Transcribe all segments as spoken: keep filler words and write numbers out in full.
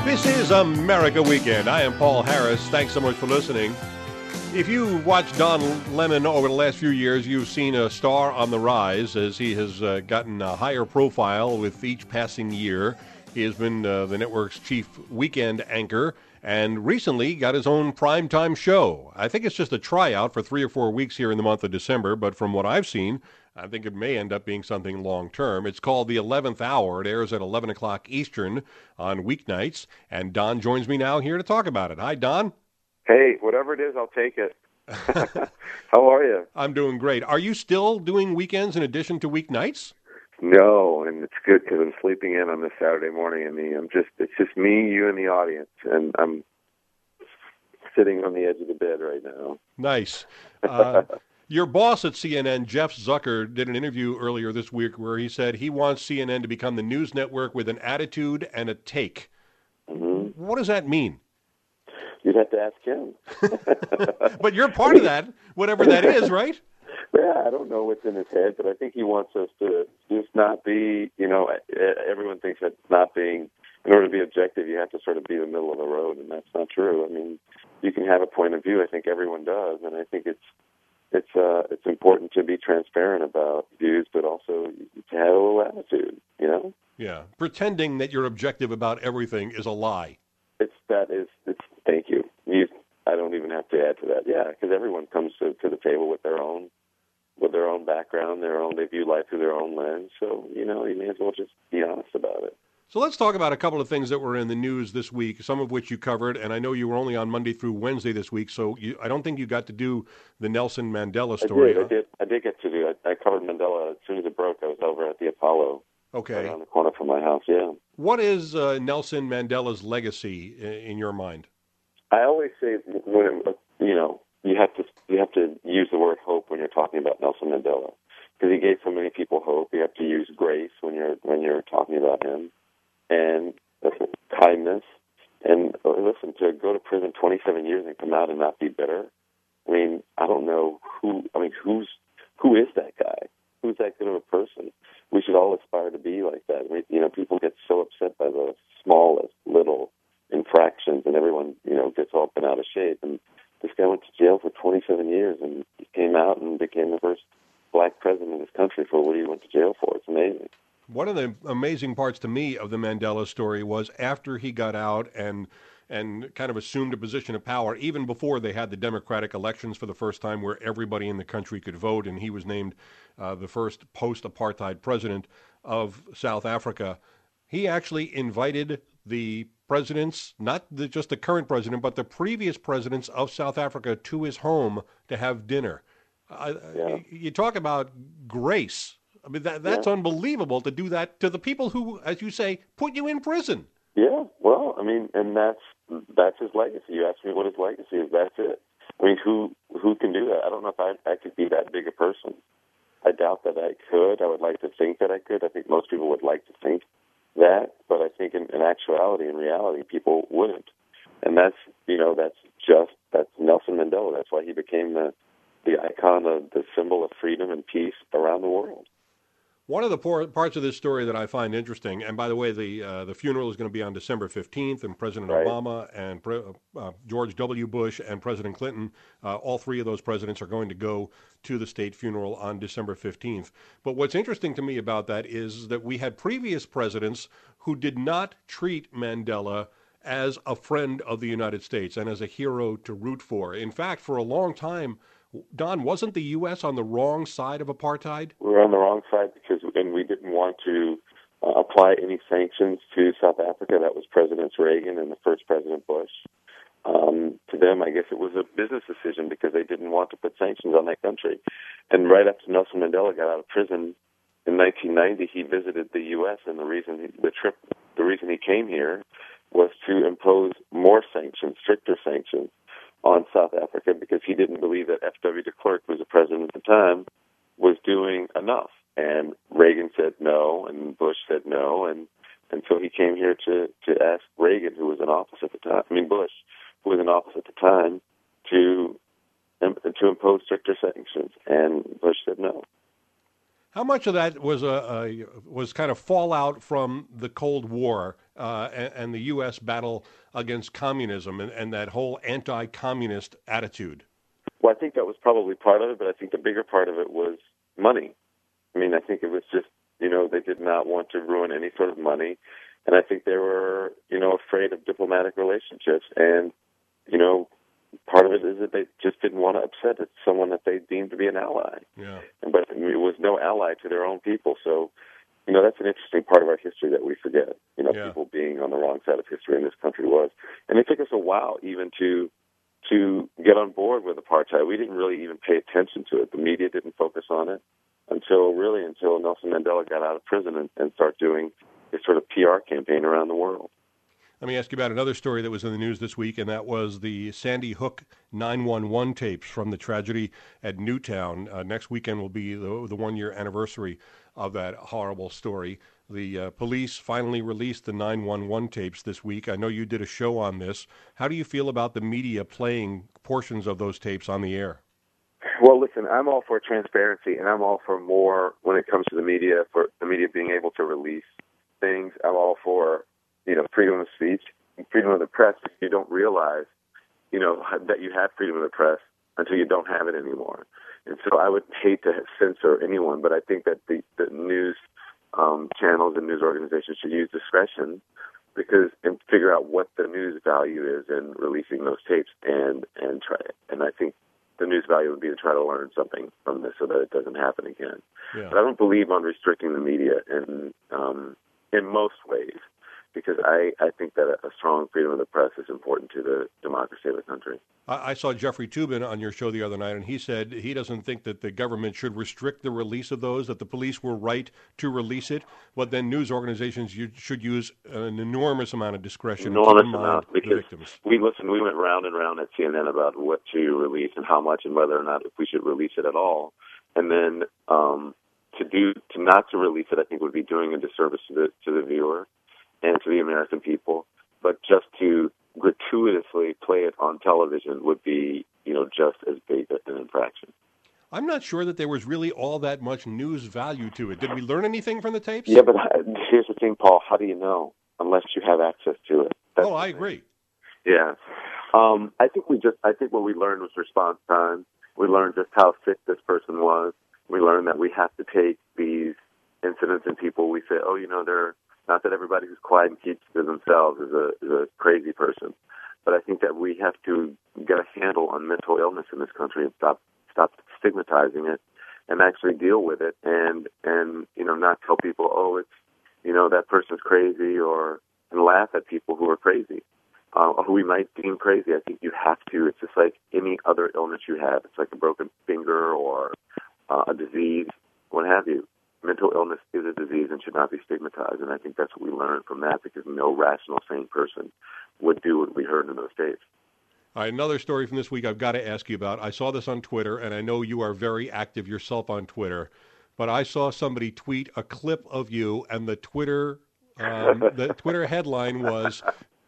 This is America Weekend. I am Paul Harris. Thanks so much for listening. If you watched Don Lemon over the last few years, you've seen a star on the rise as he has uh, gotten a higher profile with each passing year. He has been uh, the network's chief weekend anchor and recently got his own primetime show. I think it's just a tryout for three or four weeks here in the month of December, but from what I've seen, I think it may end up being something long-term. It's called The eleventh Hour. It airs at eleven o'clock Eastern on weeknights, and Don joins me now here to talk about it. Hi, Don. Hey, whatever it is, I'll take it. How are you? I'm doing great. Are you still doing weekends in addition to weeknights? No, and it's good because I'm sleeping in on this Saturday morning, and me. I'm just it's just me, you, and the audience, and I'm sitting on the edge of the bed right now. Nice. Uh, your boss at C N N, Jeff Zucker, did an interview earlier this week where he said he wants C N N to become the news network with an attitude and a take. Mm-hmm. What does that mean? You'd have to ask him. But you're part of that, whatever that is, right? Yeah, I don't know what's in his head, but I think he wants us to just not be, you know, everyone thinks that not being, in order to be objective, you have to sort of be the middle of the road, and that's not true. I mean, you can have a point of view. I think everyone does, and I think it's it's uh, it's important to be transparent about views, but also to have a little attitude, you know? Yeah, pretending that you're objective about everything is a lie. It's that is, it's, thank you. you I don't even have to add to that. Yeah, because everyone comes to, to the table with their own with their own background, their own, they view life through their own lens. So, you know, you may as well just be honest about it. So let's talk about a couple of things that were in the news this week, some of which you covered, and I know you were only on Monday through Wednesday this week, so you, I don't think you got to do the Nelson Mandela story. I did, huh? I did, I did get to do it. I covered Mandela as soon as it broke. I was over at the Apollo. Okay. Right around the corner from my house, yeah. What is uh, Nelson Mandela's legacy in, in your mind? I always say, when it, you know, you have to you have to use the word hope when you're talking about Nelson Mandela, because he gave so many people hope. You have to use grace when you're when you're talking about him, and listen, kindness. And uh, listen, to go to prison twenty-seven years and come out and not be bitter. I mean, I don't know who. I mean, who's who is that guy? Who's that good of a person? We should all aspire to be like that. We, you know, people get so upset by the smallest little infractions, and everyone, you know, gets all bent out of shape. And this guy went to jail for twenty-seven years, and he came out and became the first black president of this country for what he went to jail for. It's amazing. One of the amazing parts to me of the Mandela story was after he got out and and kind of assumed a position of power, even before they had the democratic elections for the first time where everybody in the country could vote, and he was named uh, the first post-apartheid president of South Africa. He actually invited the presidents, not the, just the current president, but the previous presidents of South Africa to his home to have dinner. Uh, yeah. You talk about grace. I mean, that, that's yeah. unbelievable to do that to the people who, as you say, put you in prison. Yeah, well, I mean, and that's that's his legacy. You asked me what his legacy is. That's it. I mean, who who can do that? I don't know if I, I could be that big a person. I doubt that I could. I would like to think that I could. I think most people would like to think that, but I think in, in actuality, in reality, people wouldn't. And that's, you know, that's just, that's Nelson Mandela. That's why he became the, the icon, of the symbol of freedom and peace around the world. One of the por- parts of this story that I find interesting, and by the way, the uh, the funeral is going to be on December fifteenth, and President right. Obama and Pre- uh, George W. Bush and President Clinton, uh, all three of those presidents are going to go to the state funeral on December fifteenth. But what's interesting to me about that is that we had previous presidents who did not treat Mandela as a friend of the United States and as a hero to root for. In fact, for a long time, Don, wasn't the U S on the wrong side of apartheid? We were on the wrong side because, and we didn't want to uh, apply any sanctions to South Africa. That was Presidents Reagan and the first President Bush. Um, to them, I guess it was a business decision because they didn't want to put sanctions on that country. And right after Nelson Mandela got out of prison in nineteen ninety, he visited the U S, and the reason he, the trip, the reason he came here was to impose more sanctions, stricter sanctions on South Africa, because he didn't believe that F W de Klerk, who was the president at the time, was doing enough. And Reagan said no, and Bush said no, and, and so he came here to, to ask Reagan, who was in office at the time, I mean Bush, who was in office at the time, to to impose stricter sanctions, and Bush said no. How much of that was a, a was kind of fallout from the Cold War uh, and, and the U S battle against communism and, and that whole anti-communist attitude? Well, I think that was probably part of it, but I think the bigger part of it was money. I mean, I think it was just, you know, they did not want to ruin any sort of money. And I think they were, you know, afraid of diplomatic relationships. And, you know, part of it is that they just didn't want to upset someone that they deemed to be an ally. Yeah. But it was no ally to their own people. So, you know, that's an interesting part of our history that we forget. You know, yeah. people being on the wrong side of history in this country was. And it took us a while even to to get on board with apartheid. We didn't really even pay attention to it. The media didn't focus on it until really until Nelson Mandela got out of prison and, and started doing this sort of P R campaign around the world. Let me ask you about another story that was in the news this week, and that was the Sandy Hook nine one one tapes from the tragedy at Newtown. Uh, next weekend will be the, the one-year anniversary of that horrible story. The uh, police finally released the nine one one tapes this week. I know you did a show on this. How do you feel about the media playing portions of those tapes on the air? Well, listen, I'm all for transparency, and I'm all for more when it comes to the media, for the media being able to release things. I'm all for, you know, freedom of speech, freedom of the press. You don't realize, you know, that you have freedom of the press until you don't have it anymore. And so I would hate to censor anyone, but I think that the, the news um, channels and news organizations should use discretion because and figure out what the news value is in releasing those tapes and and try it. And I think the news value would be to try to learn something from this so that it doesn't happen again. Yeah. But I don't believe on restricting the media in um, in most ways, because I, I think that a strong freedom of the press is important to the democracy of the country. I, I saw Jeffrey Toobin on your show the other night, and he said he doesn't think that the government should restrict the release of those, that the police were right to release it, but then news organizations you, should use an enormous amount of discretion enormous to keep in amount, mind because the victims. We listened, we went round and round at C N N about what to release and how much and whether or not if we should release it at all. And then um, to do to not to release it, I think would be doing a disservice to the to the viewer and to the American people. But just to gratuitously play it on television would be, you know, just as big an infraction. I'm not sure that there was really all that much news value to it. Did we learn anything from the tapes? Yeah, but here's the thing, Paul. How do you know unless you have access to it? That's oh, I agree. Yeah. Um, I think we just, I think what we learned was response time. We learned just how sick this person was. We learned that we have to take these incidents and people we say, oh, you know, they're, not that everybody who's quiet and keeps to themselves is a, is a crazy person, but I think that we have to get a handle on mental illness in this country and stop stop stigmatizing it and actually deal with it and, and you know, not tell people, oh, it's, you know, that person's crazy or and laugh at people who are crazy, uh, who we might deem crazy. I think you have to. It's just like any other illness you have. It's like a broken finger or uh, a disease, what have you. Mental illness is a disease and should not be stigmatized, and I think that's what we learned from that because no rational, sane person would do what we heard in those tapes. All right, another story from this week I've got to ask you about. I saw this on Twitter, and I know you are very active yourself on Twitter, but I saw somebody tweet a clip of you, and the Twitter um, the Twitter headline was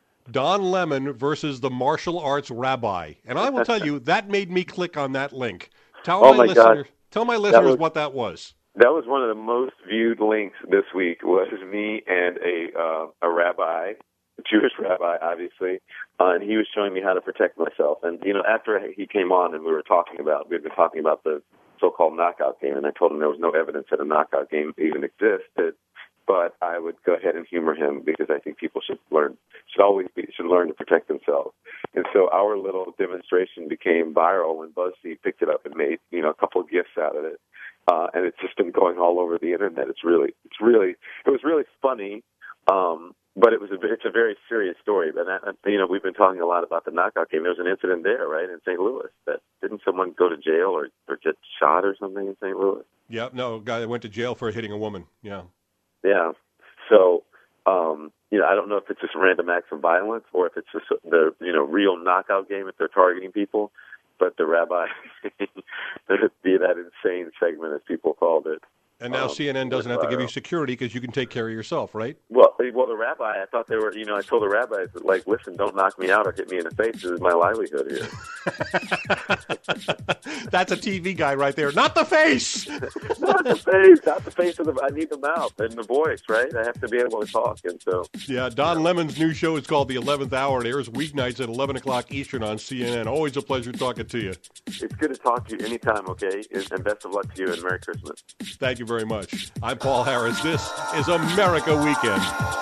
Don Lemon versus the martial arts rabbi. And I will tell you, that made me click on that link. Tell oh my, my listeners, God. tell my listeners was- what that was. That was one of the most viewed links this week was me and a uh, a rabbi, a Jewish rabbi, obviously, uh, and he was showing me how to protect myself. And, you know, after he came on and we were talking about, we had been talking about the so-called knockout game, and I told him there was no evidence that a knockout game even existed, but I would go ahead and humor him because I think people should learn, should always be, should learn to protect themselves. And so our little demonstration became viral, and BuzzFeed picked it up and made, you know, a couple of gifs out of it. Uh, and it's just been going all over the internet. It's really, it's really, it was really funny, um, but it was a, it's a very serious story. But that, you know, we've been talking a lot about the knockout game. There was an incident there, right, in Saint Louis. That didn't someone go to jail or, or get shot or something in Saint Louis? Yeah, no, a guy that went to jail for hitting a woman. Yeah, yeah. So, um, you know, I don't know if it's just random acts of violence or if it's just the you know real knockout game if they're targeting people. But the rabbi, be that insane segment, as people called it, And now um, C N N doesn't have to give you viral. security because you can take care of yourself, right? Well, they- well, the rabbi, I thought they were, you know, I told the rabbis, that, like, listen, don't knock me out or hit me in the face. This is my livelihood here. That's a T V guy right there. Not the face! Not the face, not the face of the, I need the mouth and the voice, right? I have to be able to talk. And so, Yeah, Don Lemon's new show is called The eleventh Hour. It airs weeknights at eleven o'clock Eastern on C N N. Always a pleasure talking to you. it's good to talk to you anytime, okay? And best of luck to you and Merry Christmas. Thank you very much. I'm Paul Harris. This is America Weekend.